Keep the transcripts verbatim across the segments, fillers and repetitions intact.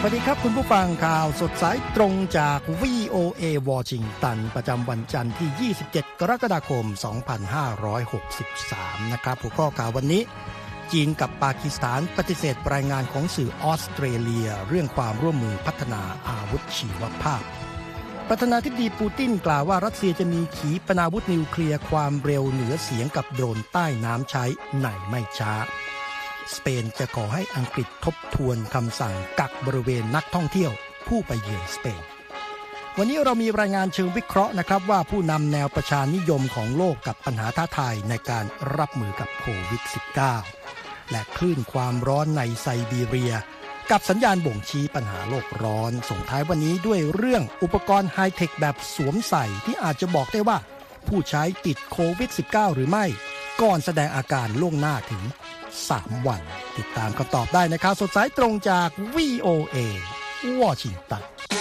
วัสดีครับคุณผู้ฟังข่าวสดสายตรงจาก วี โอ เอ วอชิงตันประจำวันจันทร์ที่ยี่สิบเจ็ดกรกฎาคมสองพันห้าร้อยหกสิบสามนะครับหัวข้อข่าววันนี้จีนกับปากีสถานปฏิเสธรายงานของสื่อออสเตรเลียเรื่องความร่วมมือพัฒนาอาวุธชีวภาพประธานาธิบดีปูตินกล่าวว่ารัสเซียจะมีขีปนาวุธนิวเคลียร์ความเร็วเหนือเสียงกับโดรนใต้น้ำใช้ในไม่ช้าสเปนจะขอให้อังกฤษทบทวนคำสั่งกักบริเวณนักท่องเที่ยวผู้ไปเยือนสเปนวันนี้เรามีรายงานเชิงวิเคราะห์นะครับว่าผู้นำแนวประชานิยมของโลกกับปัญหาท้าทายในการรับมือกับโควิด สิบเก้า และคลื่นความร้อนในไซบีเรียกับสัญญาณบ่งชี้ปัญหาโลกร้อนส่งท้ายวันนี้ด้วยเรื่องอุปกรณ์ไฮเทคแบบสวมใส่ที่อาจจะบอกได้ว่าผู้ใช้ติดโควิด สิบเก้า หรือไม่ก่อนแสดงอาการล่วงหน้าถึงสามวันติดตามคำตอบได้นะครับสดสายตรงจาก วี โอ เอ วอชิงตัน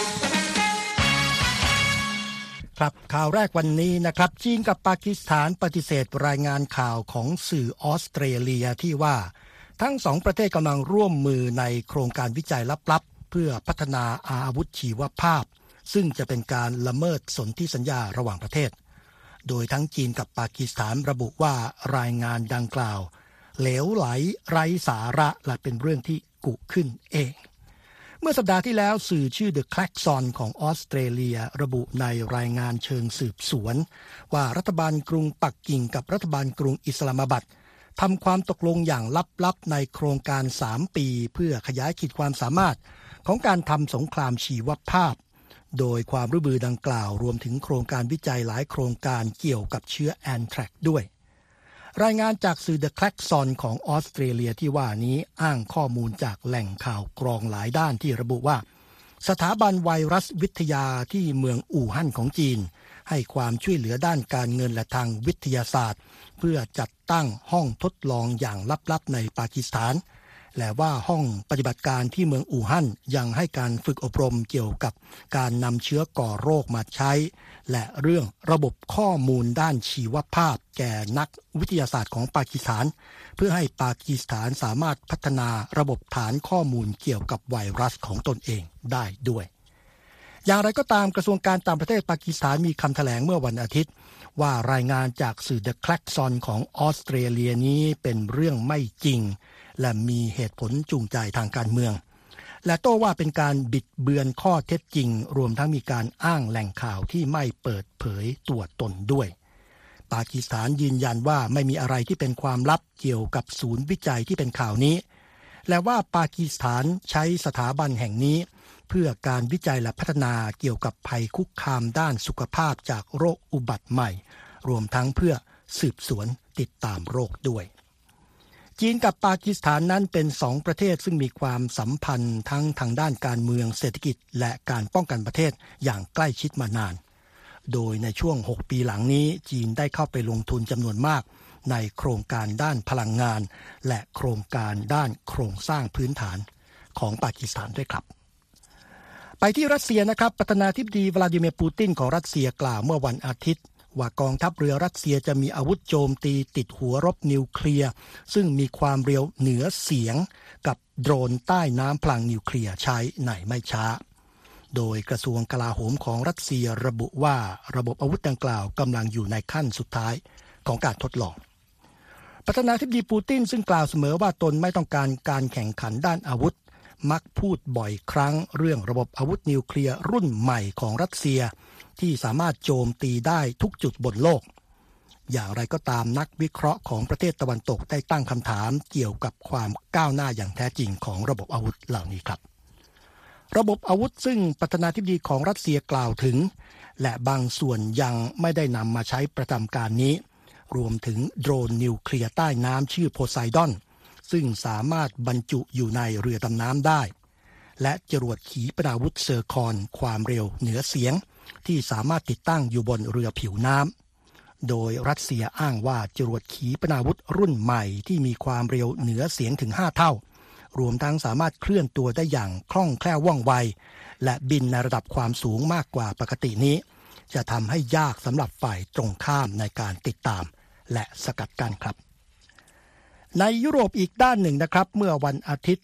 ครับข่าวแรกวันนี้นะครับจีนกับปากีสถานปฏิเสธรายงานข่าวของสื่อออสเตรเลียที่ว่าทั้งสองประเทศกำลังร่วมมือในโครงการวิจัยลับๆเพื่อพัฒนาอาวุธชีวภาพซึ่งจะเป็นการละเมิดสนธิสัญญาระหว่างประเทศโดยทั้งจีนกับปากีสถานระบุว่ารายงานดังกล่าวเหลวไหลไร้สาระและเป็นเรื่องที่กุขึ้นเองเมื่อสัปดาห์ที่แล้วสื่อชื่อ The Klaxon ของออสเตรเลียระบุในรายงานเชิงสืบสวนว่ารัฐบาลกรุงปักกิ่งกับรัฐบาลกรุงอิสลามบัดทำความตกลงอย่างลับๆในโครงการสามปีเพื่อขยายขีดความสามารถของการทำสงครามชีวภาพโดยความร่วมมือดังกล่าวรวมถึงโครงการวิจัยหลายโครงการเกี่ยวกับเชื้อแอนแทรกด้วยรายงานจากสื่อ The Klaxon ของออสเตรเลียที่ว่านี้อ้างข้อมูลจากแหล่งข่าวกรองหลายด้านที่ระบุว่าสถาบันไวรัสวิทยาที่เมืองอู่ฮั่นของจีนให้ความช่วยเหลือด้านการเงินและทางวิทยาศาสตร์เพื่อจัดตั้งห้องทดลองอย่างลับๆในปากีสถานและว่าห้องปฏิบัติการที่เมืองอู่ฮั่นยังให้การฝึกอบรมเกี่ยวกับการนำเชื้อก่อโรคมาใช้และเรื่องระบบข้อมูลด้านชีวภาพแก่นักวิทยาศาสตร์ของปากีสถานเพื่อให้ปากีสถานสามารถพัฒนาระบบฐานข้อมูลเกี่ยวกับไวรัสของตนเองได้ด้วยอย่างไรก็ตามกระทรวงการต่างประเทศปากีสถานมีคำแถลงเมื่อวันอาทิตย์ว่ารายงานจากสื่อ The Klaxon ของออสเตรเลียนี้เป็นเรื่องไม่จริงและมีเหตุผลจูงใจทางการเมืองและโต้ว่าเป็นการบิดเบือนข้อเท็จจริงรวมทั้งมีการอ้างแหล่งข่าวที่ไม่เปิดเผยตัวตนด้วยปากีสถานยืนยันว่าไม่มีอะไรที่เป็นความลับเกี่ยวกับศูนย์วิจัยที่เป็นข่าวนี้และว่าปากีสถานใช้สถาบันแห่งนี้เพื่อการวิจัยและพัฒนาเกี่ยวกับภัยคุกคามด้านสุขภาพจากโรคอุบัติใหม่รวมทั้งเพื่อสืบสวนติดตามโรคด้วยจีนกับปากีสถานนั้นเป็นสองประเทศซึ่งมีความสัมพันธ์ทั้งทางด้านการเมืองเศรษฐกิจและการป้องกันประเทศอย่างใกล้ชิดมานานโดยในช่วงหกปีหลังนี้จีนได้เข้าไปลงทุนจำนวนมากในโครงการด้านพลังงานและโครงการด้านโครงสร้างพื้นฐานของปากีสถานด้วยครับไปที่รัสเซียนะครับประธานาธิบดีวลาดิเมียร์ปูตินของรัสเซียกล่าวเมื่อวันอาทิตย์ว่ากองทัพเรือรัสเซียจะมีอาวุธโจมตีติดหัวรบนิวเคลียร์ซึ่งมีความเร็วเหนือเสียงกับโดรนใต้น้ำพลังนิวเคลียร์ใช้ในไม่ช้าโดยกระทรวงกลาโหมของรัสเซียระบุว่าระบบอาวุธดังกล่าวกำลังอยู่ในขั้นสุดท้ายของการทดลองประธานาธิบดีปูตินซึ่งกล่าวเสมอว่าตนไม่ต้องการการแข่งขันด้านอาวุธมักพูดบ่อยครั้งเรื่องระบบอาวุธนิวเคลียร์รุ่นใหม่ของรัสเซียที่สามารถโจมตีได้ทุกจุดบนโลกอย่างไรก็ตามนักวิเคราะห์ของประเทศตะวันตกได้ตั้งคำถามเกี่ยวกับความก้าวหน้าอย่างแท้จริงของระบบอาวุธเหล่านี้ครับระบบอาวุธซึ่งประธานาธิบดีของรัสเซียกล่าวถึงและบางส่วนยังไม่ได้นำมาใช้ประจำการนี้รวมถึงโดรนนิวเคลียร์ใต้น้ำชื่อโพไซดอนซึ่งสามารถบรรจุอยู่ในเรือดำน้ำได้และจรวดขีปนาวุธเซอร์คอนความเร็วเหนือเสียงที่สามารถติดตั้งอยู่บนเรือผิวน้ำโดยรัสเซียอ้างว่าจรวดขีปนาวุธรุ่นใหม่ที่มีความเร็วเหนือเสียงถึงห้าเท่ารวมทั้งสามารถเคลื่อนตัวได้อย่างคล่องแคล่วว่องไวและบินในระดับความสูงมากกว่าปกตินี้จะทำให้ยากสำหรับฝ่ายตรงข้ามในการติดตามและสกัดกั้นครับในยุโรปอีกด้านหนึ่งนะครับเมื่อวันอาทิตย์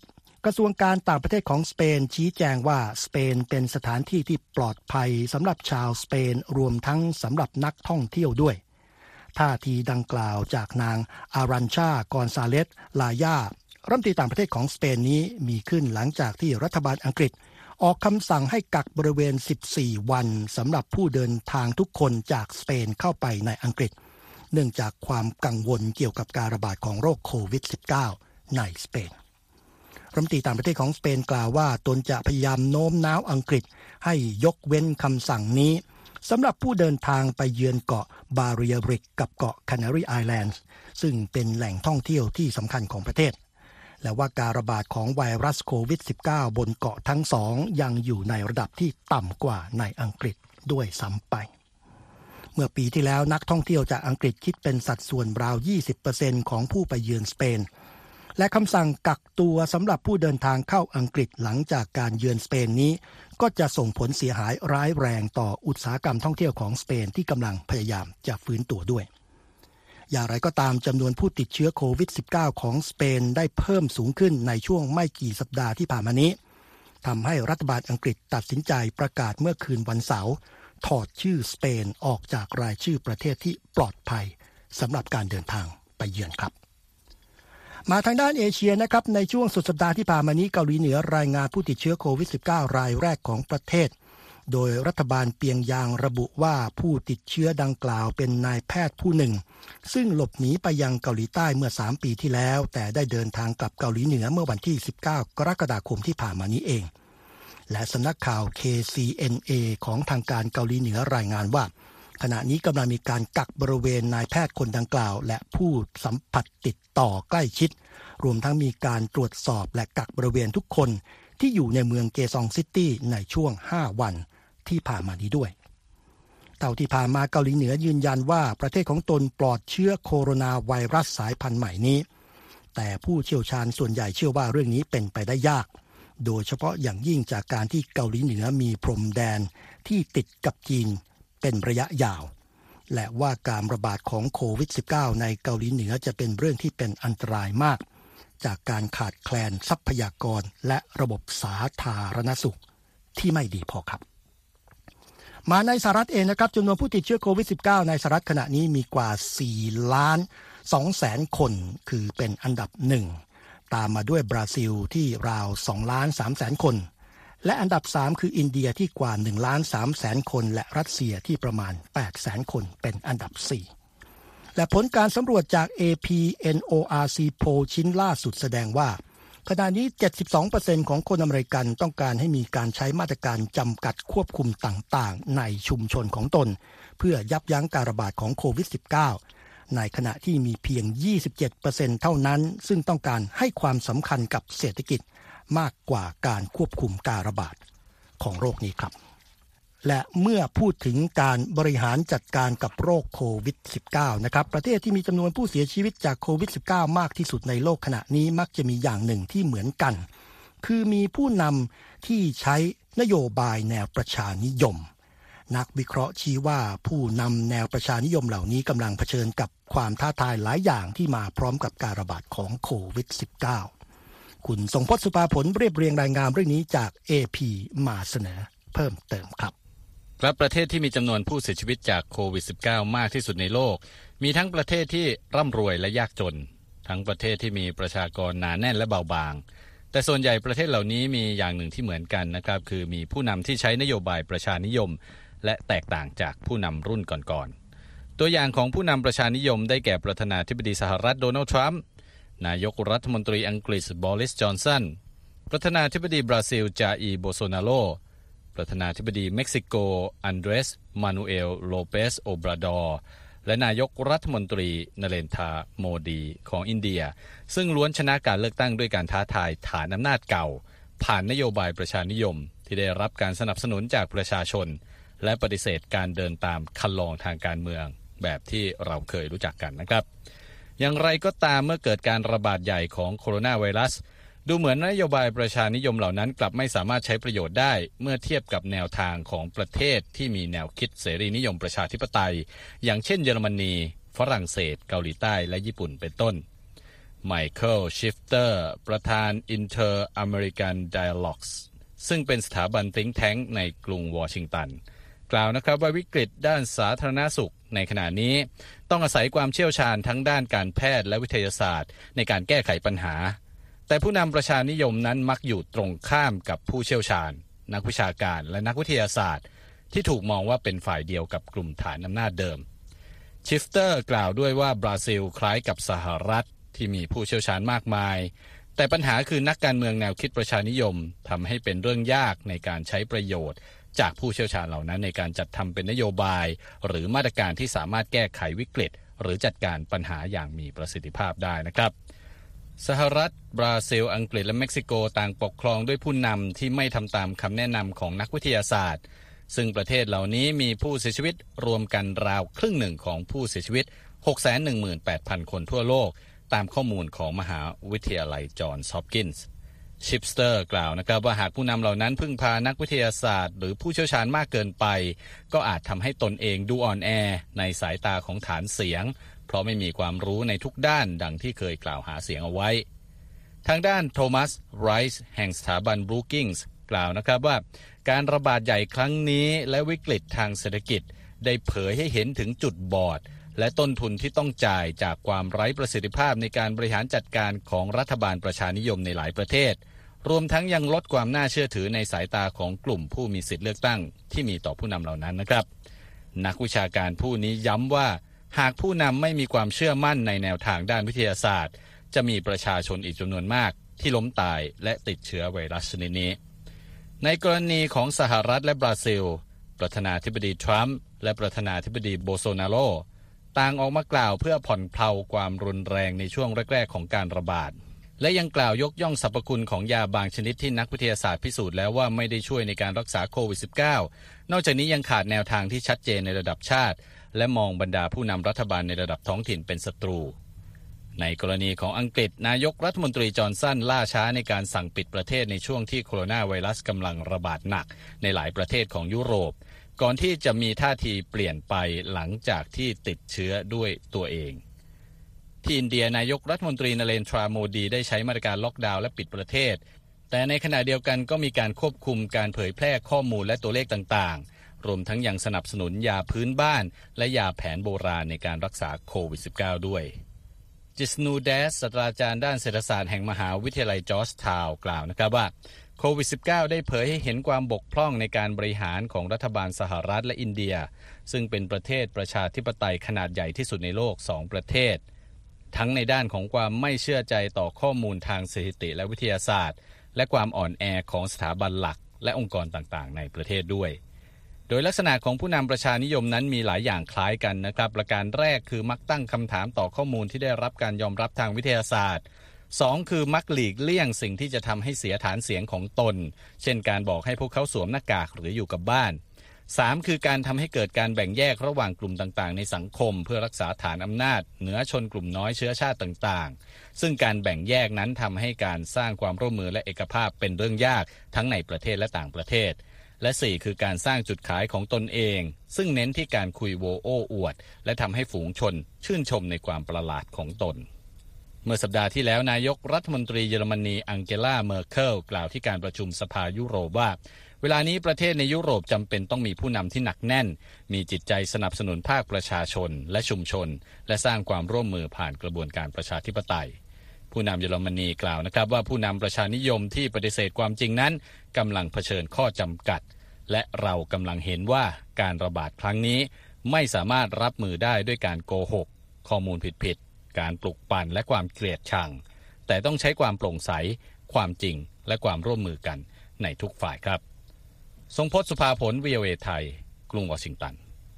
กระทรวงการต่างประเทศของสเปนชี้แจงว่าสเปนเป็นสถานที่ที่ปลอดภัยสำหรับชาวสเปนรวมทั้งสำหรับนักท่องเที่ยวด้วยท่าทีดังกล่าวจากนางอารันชากอนซาเลสลายารัฐมนตรีต่างประเทศของสเปนนี้มีขึ้นหลังจากที่รัฐบาลอังกฤษออกคำสั่งให้กักบริเวณสิบสี่วันสำหรับผู้เดินทางทุกคนจากสเปนเข้าไปในอังกฤษเนื่องจากความกังวลเกี่ยวกับการระบาดของโรคโควิด สิบเก้า ในสเปนรัฐมนตรีต่างประเทศของสเปนกล่าวว่าตนจะพยายามโน้มน้าวอังกฤษให้ยกเว้นคำสั่งนี้สำหรับผู้เดินทางไปเยือนเกาะบาเรียริกกับเกาะแคนารีไอแลนด์ซึ่งเป็นแหล่งท่องเที่ยวที่สำคัญของประเทศและว่าการระบาดของไวรัสโควิด สิบเก้า บนเกาะทั้งสองยังอยู่ในระดับที่ต่ำกว่าในอังกฤษด้วยซ้ำไปเมื่อปีที่แล้วนักท่องเที่ยวจากอังกฤษคิดเป็นสัดส่วนราว ยี่สิบเปอร์เซ็นต์ ของผู้ไปเยือนสเปนและคำสั่งกักตัวสำหรับผู้เดินทางเข้าอังกฤษหลังจากการเยือนสเปนนี้ก็จะส่งผลเสียหายร้ายแรงต่ออุตสาหกรรมท่องเที่ยวของสเปนที่กำลังพยายามจะฟื้นตัวด้วยอย่างไรก็ตามจำนวนผู้ติดเชื้อโควิด สิบเก้า ของสเปนได้เพิ่มสูงขึ้นในช่วงไม่กี่สัปดาห์ที่ผ่านมานี้ทำให้รัฐบาลอังกฤษตัดสินใจประกาศเมื่อคืนวันเสาร์ถอดชื่อสเปนออกจากรายชื่อประเทศที่ปลอดภัยสำหรับการเดินทางไปเยือนครับมาทางด้านเอเชียนะครับในช่วงสุดสัปดาห์ที่ผ่านมานี้เกาหลีเหนือรายงานผู้ติดเชื้อโควิด สิบเก้า รายแรกของประเทศโดยรัฐบาลเปียงยางระบุว่าผู้ติดเชื้อดังกล่าวเป็นนายแพทย์ผู้หนึ่งซึ่งหลบหนีไปยังเกาหลีใต้เมื่อสามปีที่แล้วแต่ได้เดินทางกลับเกาหลีเหนือเมื่อวันที่สิบเก้ากรกฎาคมที่ผ่านมานี้เองและสำนักข่าว เค ซี เอ็น เอ ของทางการเกาหลีเหนือรายงานว่าขณะนี้กำลังมีการกักบริเวณนายแพทย์คนดังกล่าวและผู้สัมผัสติดต่อใกล้ชิดรวมทั้งมีการตรวจสอบและกักบริเวณทุกคนที่อยู่ในเมืองเกซองซิตี้ในช่วงห้าวันที่ผ่านมานี้ด้วยเท่าที่ผ่านมาเกาหลีเหนือยืนยันว่าประเทศของตนปลอดเชื้อโคโรนาไวรัสสายพันธุ์ใหม่นี้แต่ผู้เชี่ยวชาญส่วนใหญ่เชื่อว่าเรื่องนี้เป็นไปได้ยากโดยเฉพาะอย่างยิ่งจากการที่เกาหลีเหนือมีพรมแดนที่ติดกับจีนเป็นระยะยาวและว่าการระบาดของโควิด สิบเก้า ในเกาหลีเหนือจะเป็นเรื่องที่เป็นอันตรายมากจากการขาดแคลนทรัพยากรและระบบสาธารณสุขที่ไม่ดีพอครับมาในสหรัฐเองนะครับจำนวนผู้ติดเชื้อโควิด สิบเก้า ในสหรัฐขณะนี้มีกว่าสี่ล้านสองแสนคนคือเป็นอันดับหนึ่งตามมาด้วยบราซิลที่ราวสองล้านสามแสนคนและอันดับสามคืออินเดียที่กว่าหนึ่งล้านสามแสนคนและรัสเซียที่ประมาณแปดแสนคนเป็นอันดับสี่และผลการสำรวจจาก เอ พี เอ็น โอ อาร์ ซี Poll ชิ้นล่าสุดแสดงว่าขณะนี้ เจ็ดสิบสองเปอร์เซ็นต์ ของคนอเมริกันต้องการให้มีการใช้มาตรการจำกัดควบคุมต่างๆในชุมชนของตนเพื่อยับยั้งการระบาดของโควิด สิบเก้า ในขณะที่มีเพียง ยี่สิบเจ็ดเปอร์เซ็นต์ เท่านั้นซึ่งต้องการให้ความสำคัญกับเศรษฐกิจมากกว่าการควบคุมการระบาดของโรคนี้ครับและเมื่อพูดถึงการบริหารจัดการกับโรคโควิด สิบเก้า นะครับประเทศที่มีจำนวนผู้เสียชีวิตจากโควิด สิบเก้า มากที่สุดในโลกขณะนี้มักจะมีอย่างหนึ่งที่เหมือนกันคือมีผู้นำที่ใช้นโยบายแนวประชานิยมนักวิเคราะห์ชี้ว่าผู้นำแนวประชานิยมเหล่านี้กำลังเผชิญกับความท้าทายหลายอย่างที่มาพร้อมกับการระบาดของโควิด สิบเก้า คุณทรงพจน์สุภาผลเรียบเรียงรายงานเรื่องนี้จาก เอ พี มาเสนอเพิ่มเติมครับครับประเทศที่มีจำนวนผู้เสียชีวิตจากโควิด สิบเก้า มากที่สุดในโลกมีทั้งประเทศที่ร่ำรวยและยากจนทั้งประเทศที่มีประชากรหนาแน่นและเบาบางแต่ส่วนใหญ่ประเทศเหล่านี้มีอย่างหนึ่งที่เหมือนกันนะครับคือมีผู้นำที่ใช้นโยบายประชานิยมและแตกต่างจากผู้นำรุ่นก่อนๆตัวอย่างของผู้นำประชานิยมได้แก่ประธานาธิบดีสหรัฐโดนัลด์ทรัมป์นายกรัฐมนตรีอังกฤษบอริสจอนสันประธานาธิบดีบราซิลจาอีร์โบโซนาโรประธานาธิบดีเม็กซิโกอันเดรสมานูเอลโลเปสโอบราดอร์และนายกรัฐมนตรีนเรนทราโมดีของอินเดียซึ่งล้วนชนะการเลือกตั้งด้วยการท้าทายฐานอำนาจเก่าผ่านนโยบายประชานิยมที่ได้รับการสนับสนุนจากประชาชนและปฏิเสธการเดินตามคันลองทางการเมืองแบบที่เราเคยรู้จักกันนะครับอย่างไรก็ตามเมื่อเกิดการระบาดใหญ่ของโคโรนาไวรัสดูเหมือนนโยบายประชานิยมเหล่านั้นกลับไม่สามารถใช้ประโยชน์ได้เมื่อเทียบกับแนวทางของประเทศที่มีแนวคิดเสรีนิยมประชาธิปไตยอย่างเช่นเยอรมนีฝรั่งเศสเกาหลีใต้และญี่ปุ่นเป็นต้นไมเคิลชิฟเตอร์ประธาน Inter-American Dialogues ซึ่งเป็นสถาบัน think tank ในกรุงวอชิงตันกล่าวนะครับว่าวิกฤตด้านสาธารณสุขในขณะนี้ต้องอาศัยความเชี่ยวชาญทั้งด้านการแพทย์และวิทยาศาสตร์ในการแก้ไขปัญหาแต่ผู้นำประชานิยมนั้นมักอยู่ตรงข้ามกับผู้เชี่ยวชาญนักวิชาการและนักวิทยาศาสตร์ที่ถูกมองว่าเป็นฝ่ายเดียวกับกลุ่มฐานอำนาจเดิมชิฟเตอร์กล่าวด้วยว่าบราซิลคล้ายกับสหรัฐที่มีผู้เชี่ยวชาญมากมายแต่ปัญหาคือนักการเมืองแนวคิดประชานิยมทำให้เป็นเรื่องยากในการใช้ประโยชน์จากผู้เชี่ยวชาญเหล่านั้นในการจัดทำเป็นนโยบายหรือมาตรการที่สามารถแก้ไขวิกฤตหรือจัดการปัญหาอย่างมีประสิทธิภาพได้นะครับสหรัฐบราซิลอังกฤษและเม็กซิโกต่างปกครองด้วยผู้นำที่ไม่ทำตามคำแนะนำของนักวิทยาศาสตร์ซึ่งประเทศเหล่านี้มีผู้เสียชีวิตรวมกันราวครึ่งหนึ่งของผู้เสียชีวิต หกแสนหนึ่งหมื่นแปดพัน คนทั่วโลกตามข้อมูลของมหาวิทยาลัยจอห์นส์ฮอปกินส์ชิปสเตอร์กล่าวนะครับว่าหากผู้นำเหล่านั้นพึ่งพานักวิทยาศาสตร์หรือผู้เชี่ยวชาญมากเกินไปก็อาจทำให้ตนเองดูอ่อนแอในสายตาของฐานเสียงเพราะไม่มีความรู้ในทุกด้านดังที่เคยกล่าวหาเสียงเอาไว้ทางด้านโทมัสไรส์แห่งสถาบันบรูกิงส์กล่าวนะครับว่าการระบาดใหญ่ครั้งนี้และวิกฤตทางเศรษฐกิจได้เผยให้เห็นถึงจุดบอดและต้นทุนที่ต้องจ่ายจากความไร้ประสิทธิภาพในการบริหารจัดการของรัฐบาลประชานิยมในหลายประเทศรวมทั้งยังลดความน่าเชื่อถือในสายตาของกลุ่มผู้มีสิทธิเลือกตั้งที่มีต่อผู้นำเหล่านั้นนะครับนักวิชาการผู้นี้ย้ำว่าหากผู้นำไม่มีความเชื่อมั่นในแนวทางด้านวิทยาศาสตร์จะมีประชาชนอีกจำนวนมากที่ล้มตายและติดเชื้อไวรัสชนิดนี้ในกรณีของสหรัฐและบราซิลประธานาธิบดีทรัมป์และประธานาธิบดีโบโซนาโรต่างออกมากล่าวเพื่อผ่อนเพลาความรุนแรงในช่วงแรกๆของการระบาดและยังกล่าวยกย่องสรรพคุณของยาบางชนิดที่นักวิทยาศาสตร์พิสูจน์แล้วว่าไม่ได้ช่วยในการรักษาโควิด สิบเก้า นอกจากนี้ยังขาดแนวทางที่ชัดเจนในระดับชาติและมองบรรดาผู้นำรัฐบาลในระดับท้องถิ่นเป็นศัตรูในกรณีของอังกฤษนายกรัฐมนตรีจอห์นสันล่าช้าในการสั่งปิดประเทศในช่วงที่โคโรนาไวรัสกำลังระบาดหนักในหลายประเทศของยุโรปก่อนที่จะมีท่าทีเปลี่ยนไปหลังจากที่ติดเชื้อด้วยตัวเองที่อินเดียนายกรัฐมนตรีนเรนทราโมดีได้ใช้มาตรการล็อกดาวน์และปิดประเทศแต่ในขณะเดียวกันก็มีการควบคุมการเผยแพร่ข้อมูลและตัวเลขต่างๆรวมทั้งยังสนับสนุนยาพื้นบ้านและยาแผนโบราณในการรักษาโควิด สิบเก้า ด้วยจิสนูเดสศาสตราจารย์ด้านเศรษฐศาสตร์แห่งมหาวิทยาลัยจอร์จทาวน์กล่าวนะครับว่าโควิด สิบเก้า ได้เผยให้เห็นความบกพร่องในการบริหารของรัฐบาลสหรัฐและอินเดียซึ่งเป็นประเทศประชาธิปไตยขนาดใหญ่ที่สุดในโลกสองประเทศทั้งในด้านของความไม่เชื่อใจต่อข้อมูลทางสถิติและวิทยาศาสตร์และความอ่อนแอของสถาบันหลักและองค์กรต่างๆในประเทศด้วยโดยลักษณะของผู้นำประชานิยมนั้นมีหลายอย่างคล้ายกันนะครับประการแรกคือมักตั้งคำถามต่อข้อมูลที่ได้รับการยอมรับทางวิทยาศาสตร์สองคือมักหลีกเลี่ยงสิ่งที่จะทำให้เสียฐานเสียงของตนเช่นการบอกให้พวกเขาสวมหน้ากากหรืออยู่กับบ้านสามคือการทำให้เกิดการแบ่งแยกระหว่างกลุ่มต่างๆในสังคมเพื่อรักษาฐานอำนาจเหนือชนกลุ่มน้อยเชื้อชาติต่างๆซึ่งการแบ่งแยกนั้นทำให้การสร้างความร่วมมือและเอกภาพเป็นเรื่องยากทั้งในประเทศและต่างประเทศและสี่คือการสร้างจุดขายของตนเองซึ่งเน้นที่การคุยโวโอ้อวดและทำให้ฝูงชนชื่นชมในความประหลาดของตนเมื่อสัปดาห์ที่แล้วนายกรัฐมนตรีเยอรมนีอังเกลาเมอร์เคิลกล่าวที่การประชุมสภายุโรปว่าเวลานี้ประเทศในยุโรปจำเป็นต้องมีผู้นำที่หนักแน่นมีจิตใจสนับสนุนภาคประชาชนและชุมชนและสร้างความร่วมมือผ่านกระบวนการประชาธิปไตยผู้นำเยอรมนีกล่าวนะครับว่าผู้นำประชานิยมที่ปฏิเสธความจริงนั้นกำลังเผชิญข้อจำกัดและเรากำลังเห็นว่าการระบาดครั้งนี้ไม่สามารถรับมือได้ด้วยการโกหกข้อมูลผิดๆการปลุกปั่นและความเกลียดชังแต่ต้องใช้ความโปร่งใสความจริงและความร่วมมือกันในทุกฝ่ายครับทรงพจน์ สุภาผล วี โอ เอ ไทยกรุงวอชิงตัน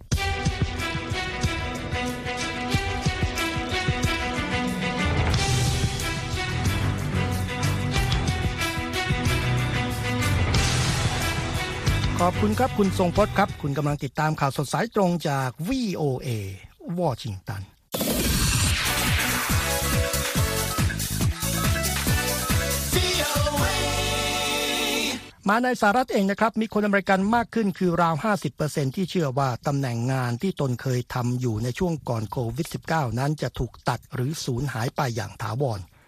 ขอบคุณครับคุณทรงพจน์ครับคุณกำลังติดตามข่าวสดสายตรงจาก วี โอ เอ วอชิงตันมาในสหรัฐเองนะครับมีคนอเมริกันมากขึ้นคือราว ห้าสิบเปอร์เซ็นต์ ที่เชื่อว่าตำแหน่งงานที่ตนเคยทำอยู่ในช่วงก่อนโควิด สิบเก้า นั้นจะถูกตัดหรือสูญหายไปอย่างถาวร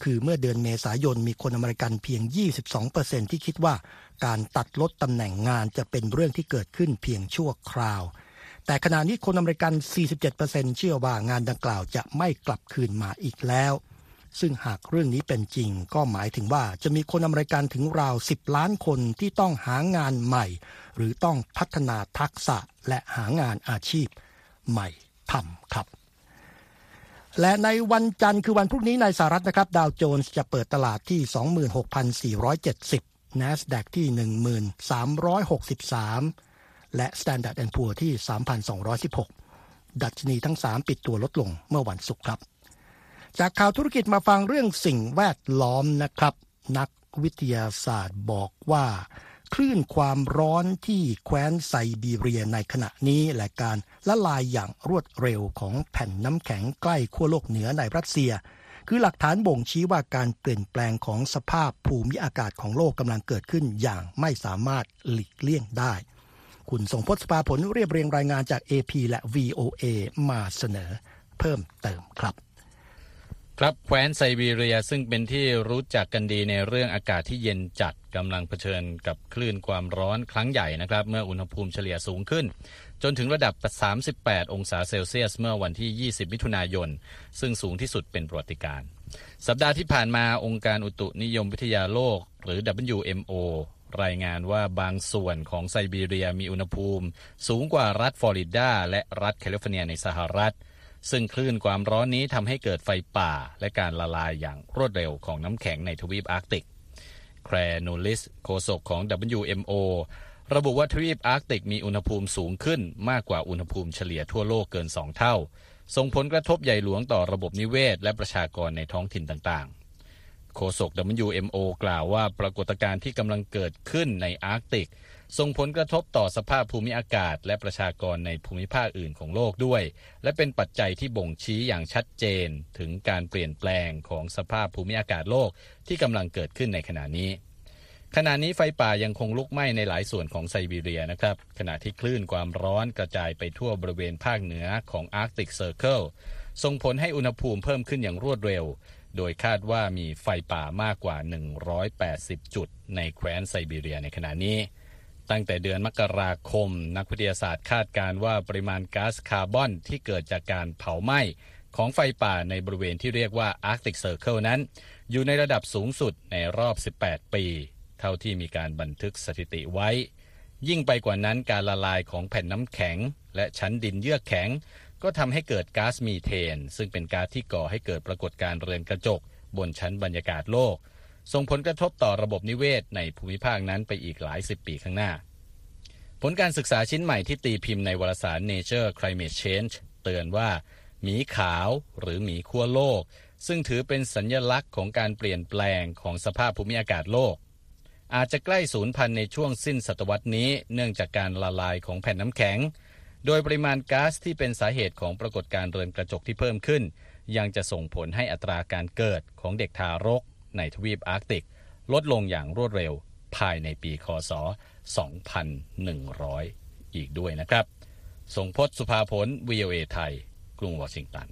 คือเมื่อเดือนเมษายนมีคนอเมริกันเพียง ยี่สิบสองเปอร์เซ็นต์ ที่คิดว่าการตัดลดตำแหน่งงานจะเป็นเรื่องที่เกิดขึ้นเพียงชั่วคราวแต่ขณะนี้คนอเมริกัน สี่สิบเจ็ดเปอร์เซ็นต์ เชื่อว่างานดังกล่าวจะไม่กลับคืนมาอีกแล้วซึ่งหากเรื่องนี้เป็นจริงก็หมายถึงว่าจะมีคนอเมริกันถึงราวสิบล้านคนที่ต้องหางานใหม่หรือต้องพัฒนาทักษะและหางานอาชีพใหม่ทำครับและในวันจันทร์คือวันพรุ่งนี้ในสหรัฐนะครับดาวโจนส์จะเปิดตลาดที่ สองหมื่นหกพันสี่ร้อยเจ็ดสิบ NASDAQ ที่ หนึ่งหมื่นสามร้อยหกสิบสาม และ Standard แอนด์ Poor's ที่ สามพันสองร้อยสิบหก ดัชนีทั้งสามปิดตัวลดลงเมื่อวันศุกร์ครับจากข่าวธุรกิจมาฟังเรื่องสิ่งแวดล้อมนะครับนักวิทยาศาสตร์บอกว่าคลื่นความร้อนที่แคว้นไซบีเรียในขณะนี้และการละลายอย่างรวดเร็วของแผ่นน้ำแข็งใกล้ขั้วโลกเหนือในรัสเซียคือหลักฐานบ่งชี้ว่าการเปลี่ยนแปลงของสภาพภูมิอากาศของโลกกำลังเกิดขึ้นอย่างไม่สามารถหลีกเลี่ยงได้คุณทรงพจน์ สภาผลเรียบเรียงรายงานจาก เอ พี และ วี โอ เอ มาเสนอเพิ่มเติมครับครับแคว้นไซบีเรียซึ่งเป็นที่รู้จักกันดีในเรื่องอากาศที่เย็นจัดกำลังเผชิญกับคลื่นความร้อนครั้งใหญ่นะครับเมื่ออุณหภูมิเฉลี่ยสูงขึ้นจนถึงระดับสามสิบแปดองศาเซลเซียสเมื่อวันที่ยี่สิบมิถุนายนซึ่งสูงที่สุดเป็นประวัติการณ์สัปดาห์ที่ผ่านมาองค์การอุตุนิยมวิทยาโลกหรือ ดับเบิลยู เอ็ม โอ รายงานว่าบางส่วนของไซบีเรียมีอุณหภูมิสูงกว่ารัฐฟลอริดาและรัฐแคลิฟอร์เนียในสหรัฐซึ่งคลื่นความร้อนนี้ทำให้เกิดไฟป่าและการละลายอย่างรวดเร็วของน้ำแข็งในทวีปอาร์กติกแคลร์นูลิสโฆษกของ ดับเบิลยู เอ็ม โอ ระบุว่าทวีปอาร์กติกมีอุณหภูมิสูงขึ้นมากกว่าอุณหภูมิเฉลี่ยทั่วโลกเกินสองเท่าส่งผลกระทบใหญ่หลวงต่อระบบนิเวศและประชากรในท้องถิ่นต่างๆโฆษก ดับเบิลยู เอ็ม โอ กล่าวว่าปรากฏการณ์ที่กำลังเกิดขึ้นในอาร์กติกส่งผลกระทบต่อสภาพภูมิอากาศและประชากรในภูมิภาคอื่นของโลกด้วยและเป็นปัจจัยที่บ่งชี้อย่างชัดเจนถึงการเปลี่ยนแปลงของสภาพภูมิอากาศโลกที่กำลังเกิดขึ้นในขณะนี้ขณะนี้ไฟป่ายังคงลุกไหม้ในหลายส่วนของไซบีเรียนะครับขณะที่คลื่นความร้อนกระจายไปทั่วบริเวณภาคเหนือของอาร์กติกเซอร์เคิลส่งผลให้อุณหภูมิเพิ่มขึ้นอย่างรวดเร็วโดยคาดว่ามีไฟป่ามากกว่าหนึ่งร้อยแปดสิบจุดในแคว้นไซบีเรียในขณะนี้ตั้งแต่เดือนมกราคมนักวิทยาศาสตร์คาดการณ์ว่าปริมาณก๊าซคาร์บอนที่เกิดจากการเผาไหม้ของไฟป่าในบริเวณที่เรียกว่า Arctic Circle นั้นอยู่ในระดับสูงสุดในรอบสิบแปดปีเท่าที่มีการบันทึกสถิติไว้ยิ่งไปกว่านั้นการละลายของแผ่นน้ำแข็งและชั้นดินเยือกแข็งก็ทำให้เกิดก๊าซมีเทนซึ่งเป็นก๊าซที่ก่อให้เกิดปรากฏการณ์เรือนกระจกบนชั้นบรรยากาศโลกส่งผลกระทบต่อระบบนิเวศในภูมิภาคนั้นไปอีกหลายสิบปีข้างหน้าผลการศึกษาชิ้นใหม่ที่ตีพิมพ์ในวารสาร Nature Climate Change เตือนว่าหมีขาวหรือหมีขั้วโลกซึ่งถือเป็นสัญลักษณ์ของการเปลี่ยนแปลงของสภาพภูมิอากาศโลกอาจจะใกล้สูญพันธุ์ในช่วงสิ้นศตวรรษนี้เนื่องจากการละลายของแผ่นน้ำแข็งโดยปริมาณก๊าซที่เป็นสาเหตุของปรากฏการณ์เรือนกระจกที่เพิ่มขึ้นยังจะส่งผลให้อัตราการเกิดของเด็กทารกในทวีปอาร์กติกลดลงอย่างรวดเร็วภายในปีค.ศ. สองพันหนึ่งร้อย อีกด้วยนะครับทรงพจน์ สุภาผล วี โอ เอ ไทยกรุงวอชิงตัน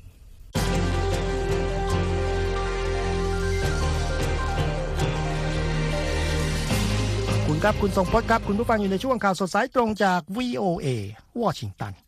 คุณครับคุณทรงพจน์ครับคุณผู้ฟังอยู่ในช่วงข่าวสดสายตรงจาก วี โอ เอ วอชิงตัน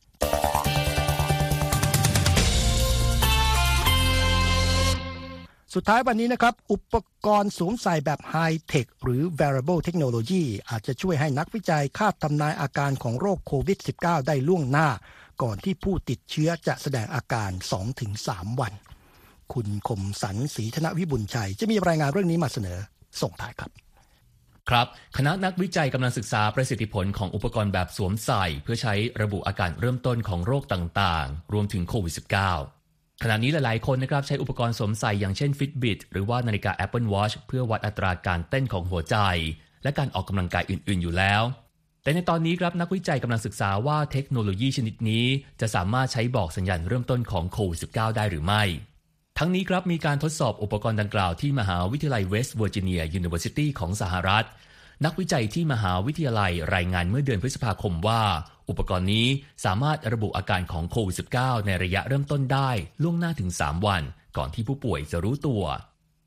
สุดท้ายวันนี้นะครับอุปกรณ์สวมใส่แบบไฮเทคหรือ wearable technology อาจจะช่วยให้นักวิจัยคาดทำนายอาการของโรคโควิด สิบเก้า ได้ล่วงหน้าก่อนที่ผู้ติดเชื้อจะแสดงอาการ สองถึงสาม วันคุณคมสันต์ ศรีธนวิบุญชัยจะมีรายงานเรื่องนี้มาเสนอส่งท้ายครับครับคณะนักวิจัยกำลังศึกษาประสิทธิผลของอุปกรณ์แบบสวมใส่เพื่อใช้ระบุอาการเริ่มต้นของโรคต่างๆรวมถึงโควิด สิบเก้าขณะนี้หลายๆคนนะครับใช้อุปกรณ์สวมใส่อย่างเช่น Fitbit หรือว่านาฬิกา Apple Watch เพื่อวัดอัตราการเต้นของหัวใจและการออกกำลังกายอื่นๆอยู่แล้วแต่ในตอนนี้ครับนักวิจัยกำลังศึกษาว่าเทคโนโลยีชนิดนี้จะสามารถใช้บอกสัญญาณเริ่มต้นของโควิด สิบเก้า ได้หรือไม่ทั้งนี้ครับมีการทดสอบอุปกรณ์ดังกล่าวที่มหาวิทยาลัยเวสต์เวอร์จิเนียยูนิเวอร์ซิตี้ของสหรัฐนักวิจัยที่มหาวิทยาลัยรายงานเมื่อเดือนพฤษภาคมว่าอุปกรณ์นี้สามารถระบุอาการของโควิด สิบเก้า ในระยะเริ่มต้นได้ล่วงหน้าถึงสามวันก่อนที่ผู้ป่วยจะรู้ตัว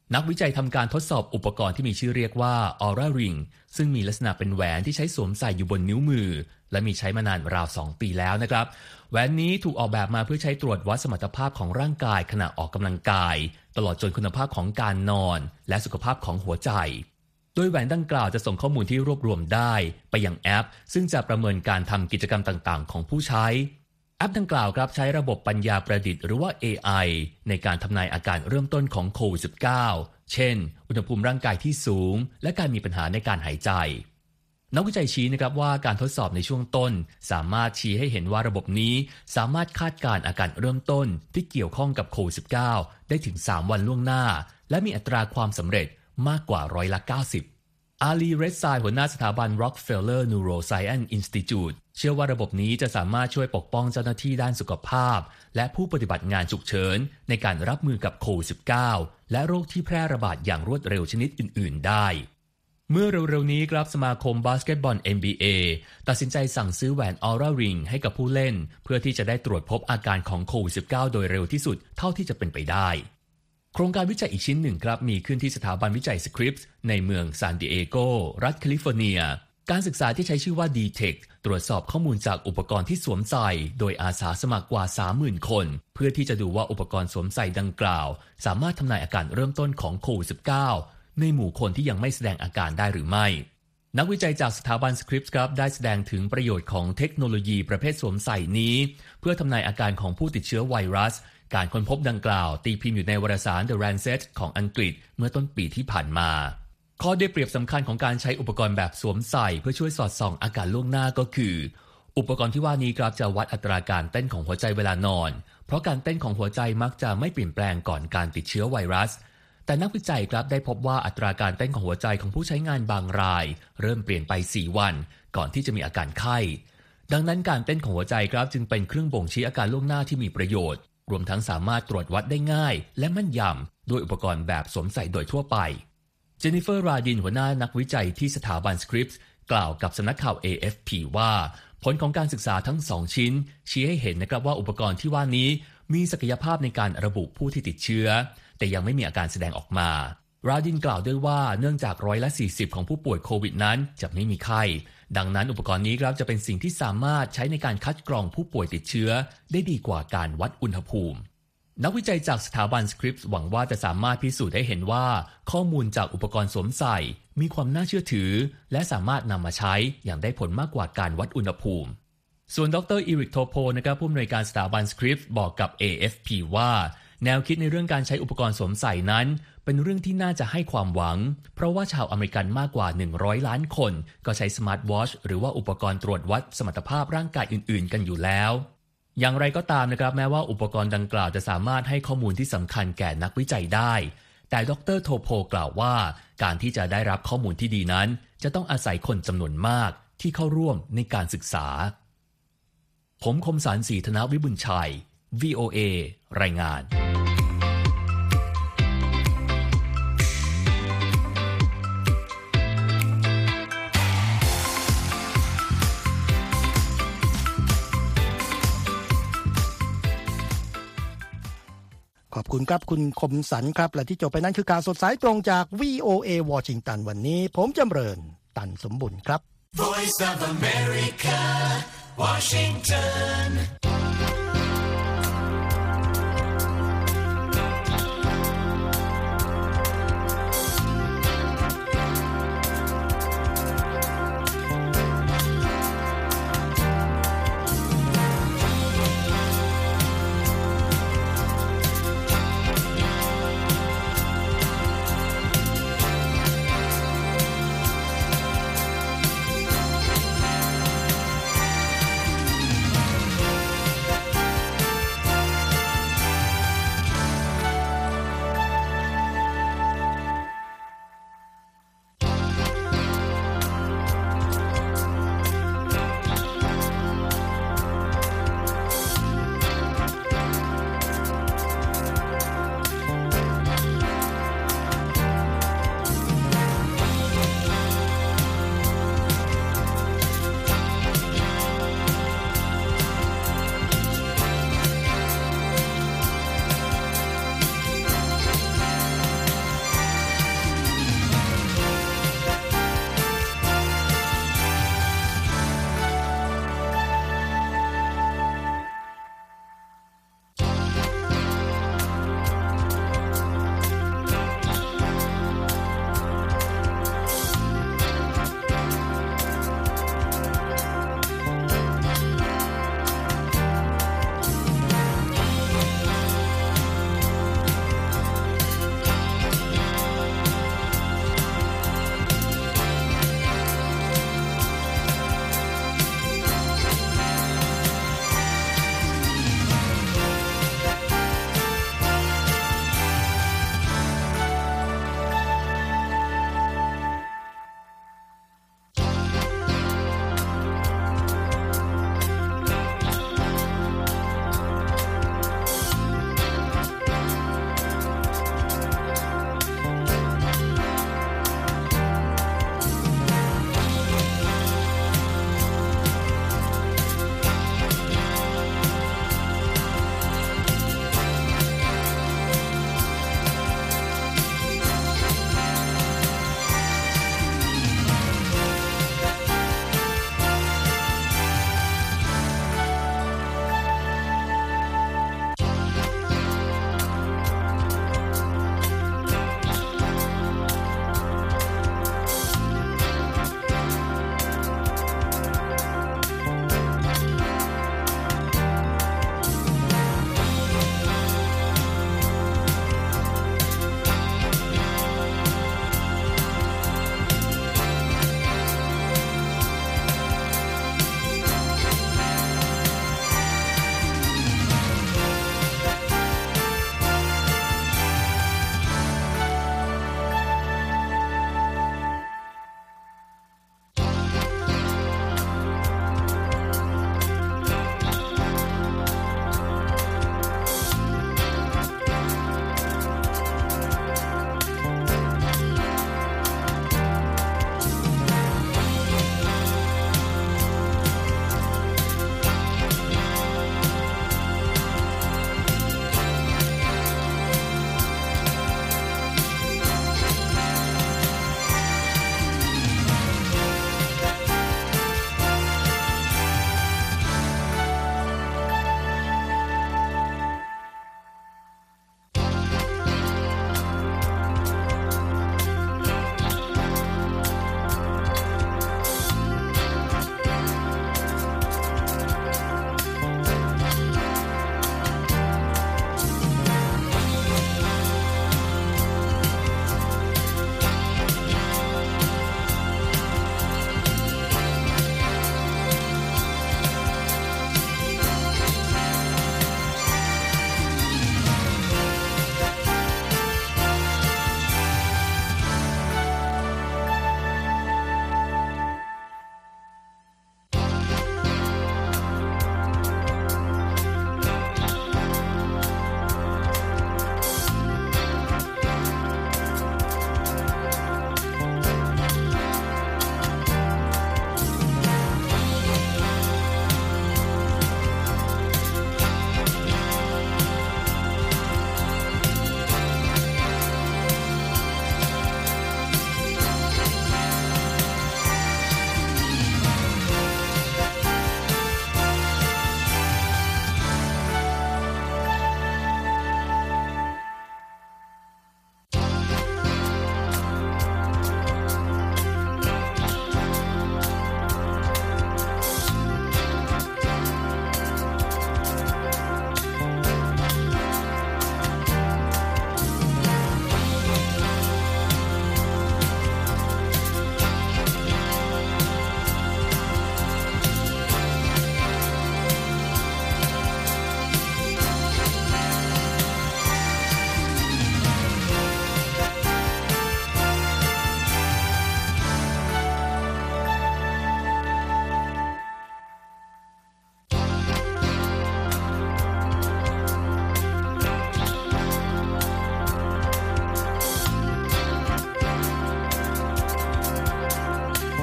นักวิจัยทำการทดสอบอุปกรณ์ที่มีชื่อเรียกว่า Aura Ring ซึ่งมีลักษณะเป็นแหวนที่ใช้สวมใส่อยู่บนนิ้วมือและมีใช้มานานราวสองปีแล้วนะครับแหวนนี้ถูกออกแบบมาเพื่อใช้ตรวจวัดสมรรถภาพของร่างกายขณะออกกำลังกายตลอดจนคุณภาพของการนอนและสุขภาพของหัวใจโดยแหวนดังกล่าวจะส่งข้อมูลที่รวบรวมได้ไปยังแอปซึ่งจะประเมินการทำกิจกรรมต่างๆของผู้ใช้แอปดังกล่าวครับใช้ระบบปัญญาประดิษฐ์หรือว่า เอ ไอ ในการทำนายอาการเริ่มต้นของโควิด สิบเก้า เช่นอุณหภูมิร่างกายที่สูงและการมีปัญหาในการหายใจนักวิจัยชี้นะครับว่าการทดสอบในช่วงต้นสามารถชี้ให้เห็นว่าระบบนี้สามารถคาดการณ์อาการเริ่มต้นที่เกี่ยวข้องกับโควิด สิบเก้า ได้ถึงสามวันล่วงหน้าและมีอัตราความสำเร็จมากกว่าร้อยละเก้าสิบอาลี เรดไซด์หัวหน้าสถาบัน Rockefeller Neuroscience Institute เชื่อว่าระบบนี้จะสามารถช่วยปกป้องเจ้าหน้าที่ด้านสุขภาพและผู้ปฏิบัติงานฉุกเฉินในการรับมือกับโควิด สิบเก้า และโรคที่แพร่ระบาดอย่างรวดเร็วชนิดอื่นๆได้เมื่อเร็วๆนี้ครับสมาคมบาสเกตบอล เอ็น บี เอ ตัดสินใจสั่งซื้อแหวน Aura Ring ให้กับผู้เล่นเพื่อที่จะได้ตรวจพบอาการของโควิด สิบเก้า โดยเร็วที่สุดเท่าที่จะเป็นไปได้โครงการวิจัยอีกชิ้นหนึ่งครับมีขึ้นที่สถาบันวิจัย Scripps ในเมืองซานดิเอโกรัฐแคลิฟอร์เนียการศึกษาที่ใช้ชื่อว่า ดี เทค ตรวจสอบข้อมูลจากอุปกรณ์ที่สวมใส่โดยอาสาสมัครกว่า สามหมื่น คนเพื่อที่จะดูว่าอุปกรณ์สวมใส่ดังกล่าวสามารถทำนายอาการเริ่มต้นของโควิด สิบเก้า ในหมู่คนที่ยังไม่แสดงอาการได้หรือไม่นักวิจัยจากสถาบัน Scripps ครับได้แสดงถึงประโยชน์ของเทคโนโลยีประเภทสวมใส่นี้เพื่อทำนายอาการของผู้ติดเชื้อไวรัสการค้นพบดังกล่าวตีพิมพ์อยู่ในวารสาร The Lancet ของอังกฤษเมื่อต้นปีที่ผ่านมาข้อได้เปรียบสำคัญของการใช้อุปกรณ์แบบสวมใส่เพื่อช่วยสอดส่องอาการล่วงหน้าก็คืออุปกรณ์ที่ว่านี้ครับจะวัดอัตราการเต้นของหัวใจเวลานอนเพราะการเต้นของหัวใจมักจะไม่เปลี่ยนแปลงก่อนการติดเชื้อไวรัสแต่นักวิจัยครับได้พบว่าอัตราการเต้นของหัวใจของผู้ใช้งานบางรายเริ่มเปลี่ยนไปสี่วันก่อนที่จะมีอาการไข้ดังนั้นการเต้นของหัวใจครับจึงเป็นเครื่องบ่งชี้อาการล่วงหน้าที่มีประโยชน์รวมทั้งสามารถตรวจวัดได้ง่ายและแม่นยำด้วยอุปกรณ์แบบสวมใส่โดยทั่วไปเจนนิเฟอร์ ราดินหัวหน้านักวิจัยที่สถาบัน Scripps กล่าวกับสำนักข่าว เอ เอฟ พี ว่าผลของการศึกษาทั้งสองชิ้นชี้ให้เห็นนะครับว่าอุปกรณ์ที่ว่านี้มีศักยภาพในการระบุผู้ที่ติดเชื้อแต่ยังไม่มีอาการแสดงออกมาราดินกล่าวด้วยว่าเนื่องจากร้อยละสี่สิบของผู้ป่วยโควิดนั้นจะไม่มีไข้ดังนั้นอุปกรณ์นี้ครับจะเป็นสิ่งที่สามารถใช้ในการคัดกรองผู้ป่วยติดเชื้อได้ดีกว่าการวัดอุณหภูมินักวิจัยจากสถาบัน Scripps หวังว่าจะสามารถพิสูจน์ให้เห็นว่าข้อมูลจากอุปกรณ์สวมใส่มีความน่าเชื่อถือและสามารถนำมาใช้อย่างได้ผลมากกว่าการวัดอุณหภูมิส่วนดรอีริก โทโพนะครับผู้อำนวยการสถาบัน Scripps บอกกับ เอ เอฟ พี ว่าแนวคิดในเรื่องการใช้อุปกรณ์สวมใส่นั้นเป็นเรื่องที่น่าจะให้ความหวังเพราะว่าชาวอเมริกันมากกว่าหนึ่งร้อยล้านคนก็ใช้สมาร์ทวอทช์หรือว่าอุปกรณ์ตรวจวัดสมรรถภาพร่างกายอื่นๆกันอยู่แล้วอย่างไรก็ตามนะครับแม้ว่าอุปกรณ์ดังกล่าวจะสามารถให้ข้อมูลที่สำคัญแก่นักวิจัยได้แต่ดรโทโพกล่าวว่าการที่จะได้รับข้อมูลที่ดีนั้นจะต้องอาศัยคนจำนวนมากที่เข้าร่วมในการศึกษาผมคมสารศรีธนวิบุญชัย วี โอ เอ รายงานขอบคุณครับคุณคมสันครับและที่จบไปนั้นคือการสดสายตรงจาก วี โอ เอ วอชิงตันวันนี้ผมจำเริญตันสมบุญครับ Voice of America Washington